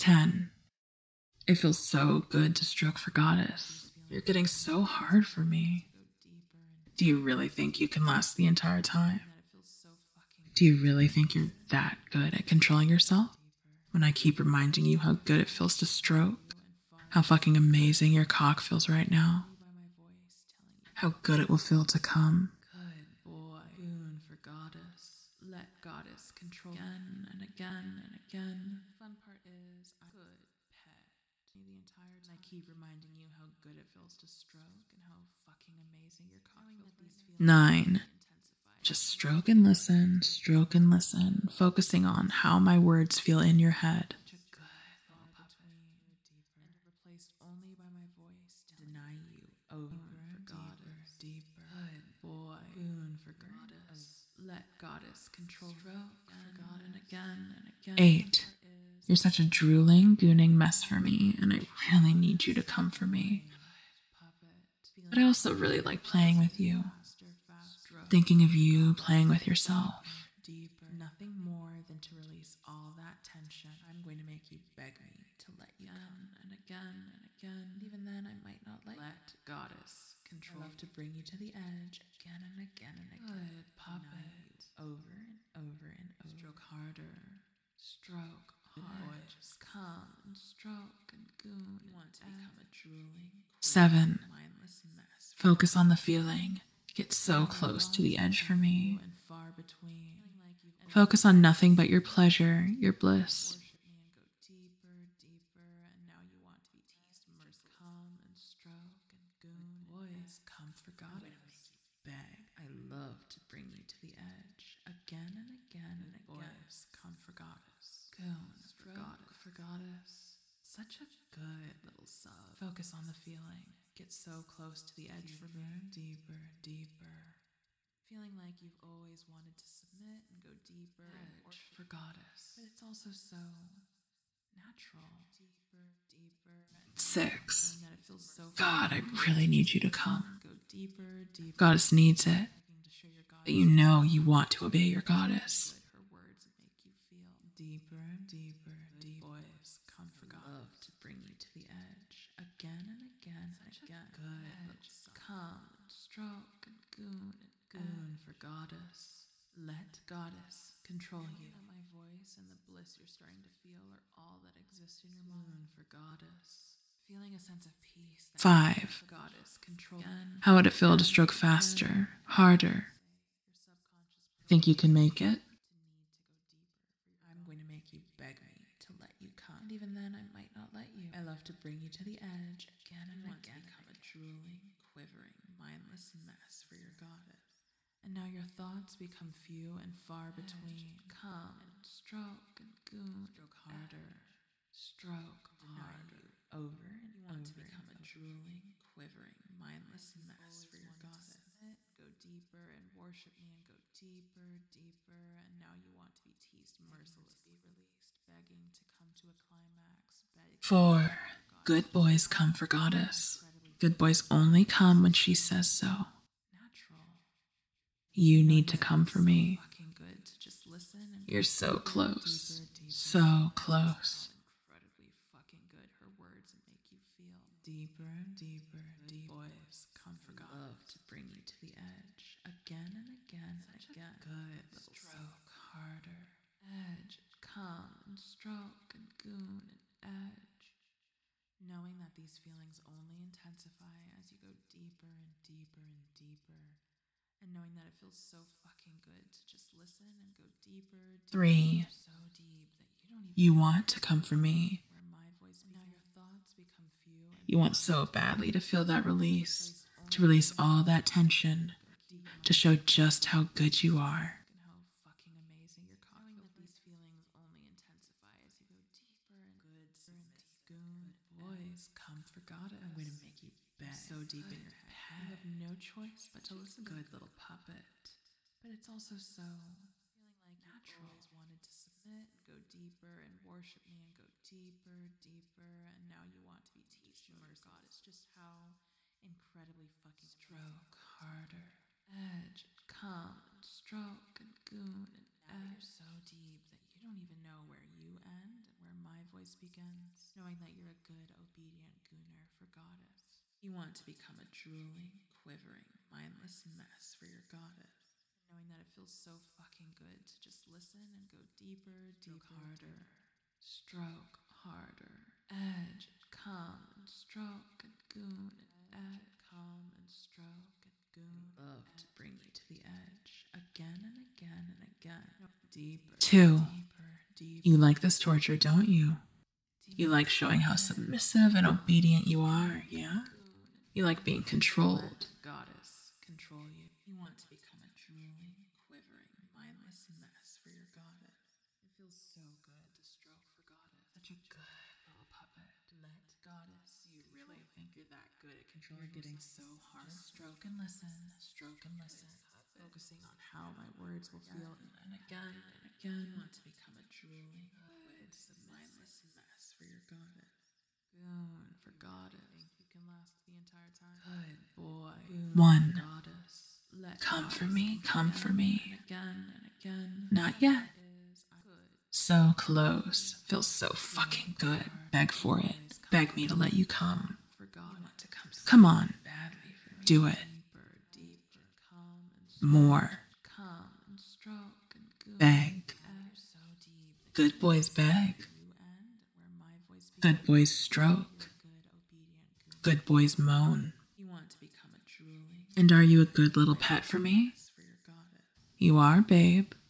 10. It feels so good to stroke for Goddess. You're getting so hard for me. Do you really think you can last the entire time? Do you really think you're that good at controlling yourself? When I keep reminding you how good it feels to stroke, how fucking amazing your cock feels right now, how good it will feel to come. Good boy, boon for Goddess. Let Goddess control again and again and again. The fun part is I could pet the entire time. I keep reminding you how good it feels to stroke and how fucking amazing your cock feels. 9. Just stroke and listen, focusing on how my words feel in your head. Replaced only by my voice to deny you over for Goddess. Deeper, good boy, boon for Goddess. Let Goddess control stroke for God and again and again. 8. You're such a drooling, gooning mess for me, and I really need you to come for me. But I also really like playing with you. Thinking of you playing with yourself. Deeper, nothing more than to release all that tension. I'm going to make you beg me to let you come and again and again. Even then, I might not let Goddess control. I love to bring you to the edge again and again and again. Good puppet. Over and over and over. Stroke harder. Stroke hard. Just come and stroke and goon. You want to become a drooling, 7. mindless mess. Focus on the feeling. Get so close to the edge for me. And far between. Focus on nothing but your pleasure, your bliss. Worship me and go deeper, deeper, and now you want to be teased mercilessly. Come and stroke and goon. Boys, come for Goddess. Beg. I love to bring you to the edge again and again and again. Boys, come for Goddess. Goon for Goddess. Such a good little sub. Focus on the feeling. Get so close to the edge for me. Deeper, deeper. Feeling like you've always wanted to submit and go deeper for Goddess. But it's also so natural. Deeper, deeper. 6. That it feels so God, I really need you to come. Go deeper, deeper. Goddess needs it. To show your But you know you want to obey your goddess. her words would make you feel deeper, deeper, deeper. Boys, come for God. Love to bring you to the edge again and again and again. Good. Come and stroke and goon and goon for Goddess. Let Goddess control you. My voice and the bliss you're starting to feel are all that exist in your mind. For Goddess. Feeling a sense of peace. 5. Goddess control. How would it feel to stroke faster, harder? Think you can make it? I'm going to make you beg me to let you come. And even then, I might not let you. I love to bring you to the edge again and again. Become a drooling, quivering, mindless mess for your Goddess. And now your thoughts become few and far between. Come and stroke and goon. Stroke harder. Stroke harder. Over and over. To become a drooling, quivering, mindless mess for your Goddess. Go deeper and worship me and go deeper, deeper. And now you want to be teased mercilessly, released, begging to come to a climax. 4. Good boys come for Goddess. Good boys only come when she says so. Natural. You need to come for me. Fucking good to just listen and You're so close. So close. incredibly fucking good. Her words make you feel deeper and deeper, deep. Boys, come for God. Love to bring you to the edge again and again and again. Good little stroke harder. Edge, come and stroke and goon and edge. Knowing that these feelings only intensify as you go deeper and deeper and deeper. And knowing that it feels so fucking good to just listen and go deeper, deeper. 3. So deep that you don't even You want to come for me. where my voice now your thoughts become few and You want so badly to feel that release, to release all that tension, to show just how good you are. and how fucking amazing your cock feels. That these feelings only intensify as you go deeper and good goon. Boys, come for Goddess. I'm going to make you beg so deep in your head. You have no choice but to listen. Good little puppet. But it's also so feeling like natural. You always wanted to submit and go deeper and worship me and go deeper, deeper, and now you want to be teased merciless. Just how incredibly fucking stroke harder. Edge, come and stroke and goon and edge so deep that you don't even know where you end and where my voice begins, knowing that you're a good, obedient gooner for goddess. You want to become a drooling, quivering, mindless mess for your goddess. Knowing that it feels so fucking good to just listen and go deeper, harder. Stroke harder. Edge, come and stroke and goon and edge, come and stroke and goon. Love to bring you to the edge again and again and again. Deeper. 2. Deeper. You like this torture, don't you? You like showing how submissive and obedient you are, yeah? You like being controlled. Goddess, control you. You want to become a drooling, quivering, mindless mess for your goddess. It feels so good to stroke for goddess. Such a good little puppet. Let goddess. You really think you're that good at controlling? You're getting so hard. Stroke and listen. Stroke and listen. Focusing on how my words will feel and again and again. You want to become a drooling, mindless mess for your goddess. Goon for goddess. Think you can last the entire time? Good boy. Goon 1. Goddess. Let Come for me, come for me. again and again. Not yet. So close. Feels so fucking good. Beg for it. Beg me to let you come. For God, want to come Come on. badly for me. Do it. Deeper, come and More. come and stroke and goon. Beg. So deep. Good boys beg. You end where my voice begins. Good boys stroke. Good, obedient goon. Good boys moan. You want to become a drooling And are you a good little pet for me? for your goddess. You are, babe.